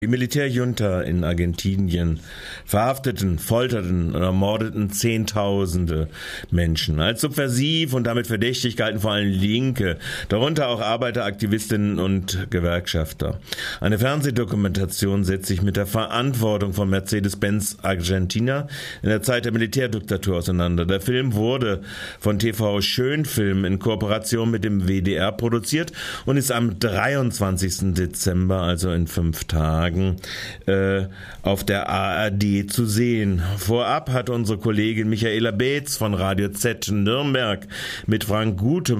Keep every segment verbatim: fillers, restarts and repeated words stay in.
Die Militärjunta in Argentinien verhafteten, folterten und ermordeten Zehntausende Menschen. Als subversiv und damit verdächtig galten vor allem Linke, darunter auch Arbeiteraktivistinnen und Gewerkschafter. Eine Fernsehdokumentation setzt sich mit der Verantwortung von Mercedes-Benz Argentina in der Zeit der Militärdiktatur auseinander. Der Film wurde von T V Schönfilm in Kooperation mit dem W D R produziert und ist am dreiundzwanzigsten Dezember, also in fünf Tagen, Äh, auf der A R D zu sehen. Vorab hat unsere Kollegin Michaela Beetz von Radio Z Nürnberg mit Frank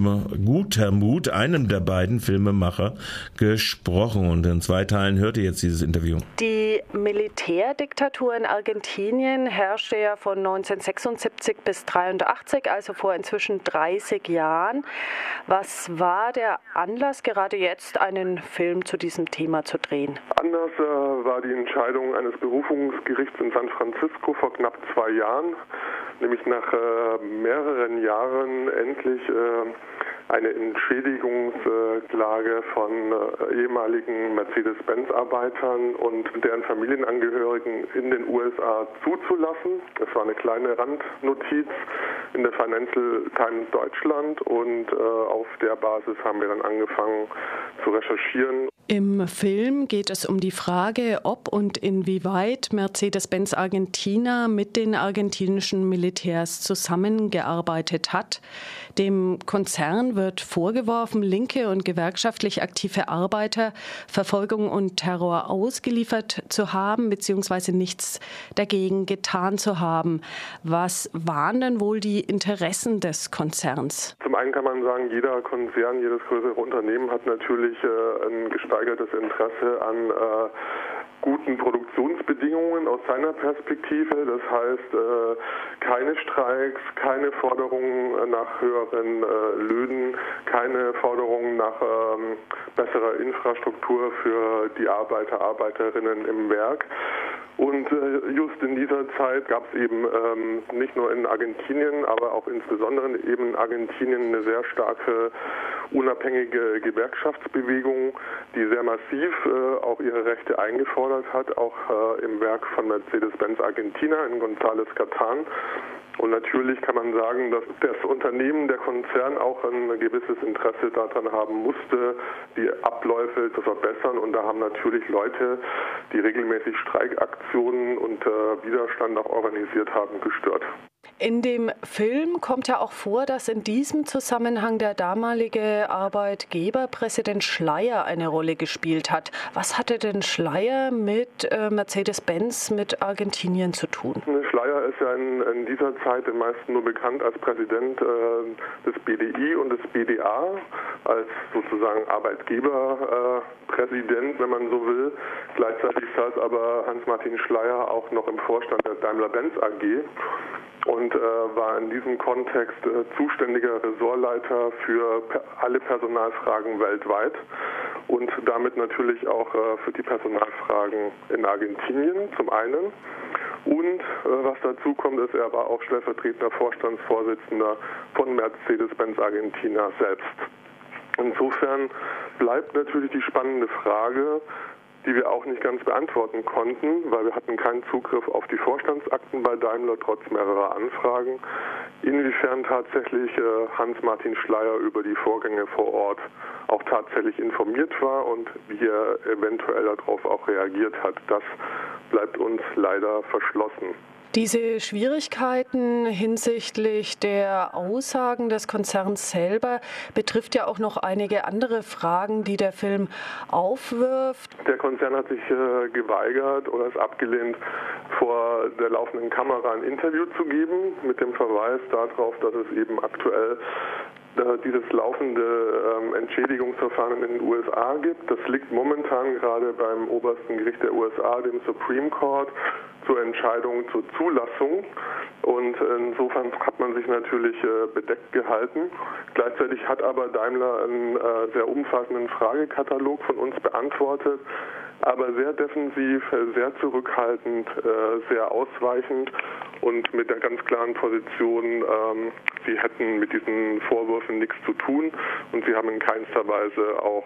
Gutermuth, einem der beiden Filmemacher, gesprochen. Und in zwei Teilen hört ihr jetzt dieses Interview. Die Militärdiktatur in Argentinien herrschte ja von neunzehnhundertsechsundsiebzig bis dreiundachtzig, also vor inzwischen dreißig Jahren. Was war der Anlass, gerade jetzt einen Film zu diesem Thema zu drehen? Anlass war die Entscheidung eines Berufungsgerichts in San Francisco vor knapp zwei Jahren, nämlich nach äh, mehreren Jahren endlich äh, eine Entschädigungsklage von äh, ehemaligen Mercedes-Benz-Arbeitern und deren Familienangehörigen in den U S A zuzulassen. Das war eine kleine Randnotiz in der Financial Times Deutschland und äh, auf der Basis haben wir dann angefangen zu recherchieren. Im Film geht es um die Frage, ob und inwieweit Mercedes-Benz Argentina mit den argentinischen Militärs zusammengearbeitet hat. Dem Konzern wird vorgeworfen, linke und gewerkschaftlich aktive Arbeiter Verfolgung und Terror ausgeliefert zu haben, beziehungsweise nichts dagegen getan zu haben. Was waren denn wohl die Interessen des Konzerns? Zum einen kann man sagen, jeder Konzern, jedes größere Unternehmen hat natürlich äh, ein gesteigertes Interesse an äh, guten Produktionsbedingungen aus seiner Perspektive. Das heißt, äh, keine Streiks, keine Forderungen nach höheren äh, Löhnen, keine Forderungen nach ähm, besserer Infrastruktur für die Arbeiter, Arbeiterinnen im Werk. Und äh, just in dieser Zeit gab es eben ähm, nicht nur in Argentinien, aber auch insbesondere eben in Argentinien eine sehr starke unabhängige Gewerkschaftsbewegung, die sehr massiv äh, auch ihre Rechte eingefordert hat, auch äh, im Werk von Mercedes-Benz Argentina in González Catán. Und natürlich kann man sagen, dass das Unternehmen, der Konzern auch ein gewisses Interesse daran haben musste, die Abläufe zu verbessern. Und da haben natürlich Leute, die regelmäßig Streikaktionen und äh, Widerstand auch organisiert haben, gestört. In dem Film kommt ja auch vor, dass in diesem Zusammenhang der damalige Arbeitgeber Präsident Schleyer eine Rolle gespielt hat. Was hatte denn Schleyer mit äh, Mercedes-Benz, mit Argentinien zu tun? Schleyer ist ja in, in dieser Zeit den meisten nur bekannt als Präsident äh, des B D I und des B D A, als sozusagen Arbeitgeberpräsident, äh, wenn man so will. Gleichzeitig saß aber Hans-Martin Schleyer auch noch im Vorstand der Daimler-Benz A G. Und äh, war in diesem Kontext äh, zuständiger Ressortleiter für per- alle Personalfragen weltweit und damit natürlich auch äh, für die Personalfragen in Argentinien zum einen. Und äh, was dazu kommt, ist, er war auch stellvertretender Vorstandsvorsitzender von Mercedes-Benz Argentina selbst. Insofern bleibt natürlich die spannende Frage, die wir auch nicht ganz beantworten konnten, weil wir hatten keinen Zugriff auf die Vorstandsakten bei Daimler, trotz mehrerer Anfragen, inwiefern tatsächlich äh, Hans-Martin Schleyer über die Vorgänge vor Ort auch tatsächlich informiert war und wie er eventuell darauf auch reagiert hat. Das bleibt uns leider verschlossen. Diese Schwierigkeiten hinsichtlich der Aussagen des Konzerns selber betrifft ja auch noch einige andere Fragen, die der Film aufwirft. Der Konzern hat sich äh, geweigert oder es abgelehnt, vor der laufenden Kamera ein Interview zu geben, mit dem Verweis darauf, dass es eben aktuell äh, dieses laufende ähm, Entschädigungsverfahren in den U S A gibt. Das liegt momentan gerade beim obersten Gericht der U S A, dem Supreme Court, zur Entscheidung zur Zulassung. Und insofern hat man sich natürlich äh, bedeckt gehalten. Gleichzeitig hat aber Daimler einen äh, sehr umfassenden Fragekatalog von uns beantwortet, aber sehr defensiv, sehr zurückhaltend, sehr ausweichend und mit der ganz klaren Position, sie hätten mit diesen Vorwürfen nichts zu tun und sie haben in keinster Weise auch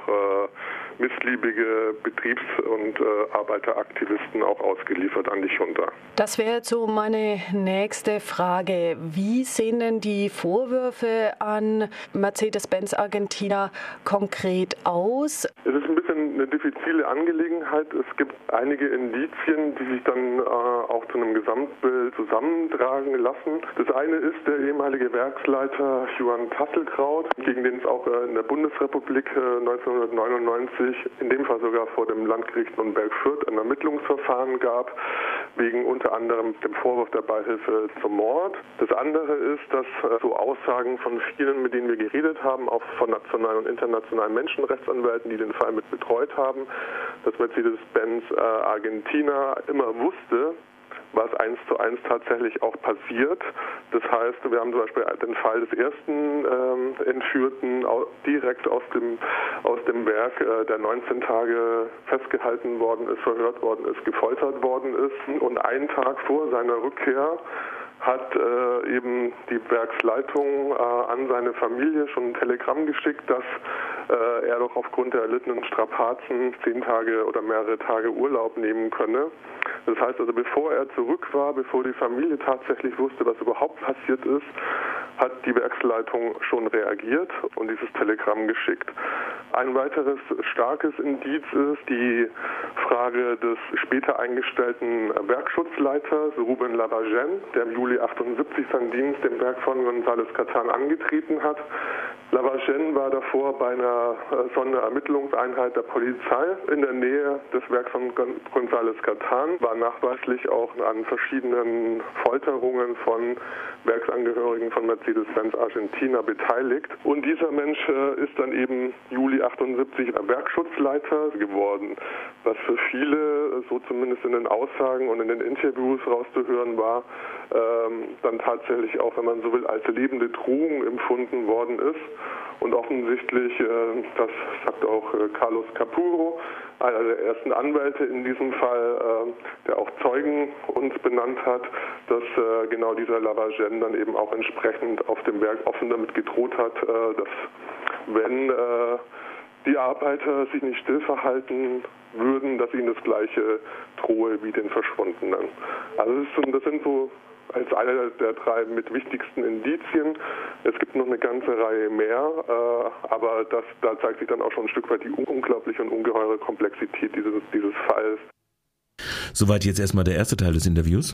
missliebige Betriebs- und Arbeiteraktivisten auch ausgeliefert an die Junta. Das wäre jetzt so meine nächste Frage. Wie sehen denn die Vorwürfe an Mercedes-Benz Argentina konkret aus? Es ist ein bisschen eine diffizile Angelegenheit. Es gibt einige Indizien, die sich dann äh, auch zu einem Gesamtbild zusammentragen lassen. Das eine ist der ehemalige Werksleiter Johann Tasselkraut, gegen den es auch äh, in der Bundesrepublik äh, neunzehnhundertneunundneunzig, in dem Fall sogar vor dem Landgericht Nürnberg-Fürth, ein Ermittlungsverfahren gab, wegen unter anderem dem Vorwurf der Beihilfe zum Mord. Das andere ist, dass äh, so Aussagen von vielen, mit denen wir geredet haben, auch von nationalen und internationalen Menschenrechtsanwälten, die den Fall mit betreut haben, dass Mercedes-Benz äh, Argentina immer wusste, was eins zu eins tatsächlich auch passiert. Das heißt, wir haben zum Beispiel den Fall des ersten ähm, Entführten direkt aus dem, aus dem Werk, äh, der neunzehn Tage festgehalten worden ist, verhört worden ist, gefoltert worden ist. Und einen Tag vor seiner Rückkehr hat äh, eben die Werksleitung äh, an seine Familie schon ein Telegramm geschickt, dass äh, er doch aufgrund der erlittenen Strapazen zehn Tage oder mehrere Tage Urlaub nehmen könne. Das heißt also, bevor er zurück war, bevor die Familie tatsächlich wusste, was überhaupt passiert ist, hat die Werksleitung schon reagiert und dieses Telegramm geschickt. Ein weiteres starkes Indiz ist die Frage des später eingestellten Werkschutzleiters Ruben Lavagén, der im Juli achtundsiebzig seinen Dienst im Werk von González Catán angetreten hat. Lavagén war davor bei einer Sonderermittlungseinheit der Polizei in der Nähe des Werks von González Catán, war nachweislich auch an verschiedenen Folterungen von Werksangehörigen von Mercedes-Benz Argentina beteiligt. Und dieser Mensch ist dann eben Juli achtundsiebzig Werkschutzleiter geworden, was für viele, so zumindest in den Aussagen und in den Interviews rauszuhören war, ähm, dann tatsächlich auch, wenn man so will, als lebende Drohung empfunden worden ist. Und offensichtlich, äh, das sagt auch äh, Carlos Capurro, einer der ersten Anwälte in diesem Fall, äh, der auch Zeugen uns benannt hat, dass äh, genau dieser Lavagén dann eben auch entsprechend auf dem Werk offen damit gedroht hat, äh, dass wenn äh, die Arbeiter sich nicht still verhalten würden, dass ihnen das Gleiche drohe wie den Verschwundenen. Also das, ist, das sind so als einer der drei mit wichtigsten Indizien. Es gibt noch eine ganze Reihe mehr, äh, aber das, da zeigt sich dann auch schon ein Stück weit die unglaubliche und ungeheure Komplexität dieses, dieses Falls. Soweit jetzt erstmal der erste Teil des Interviews.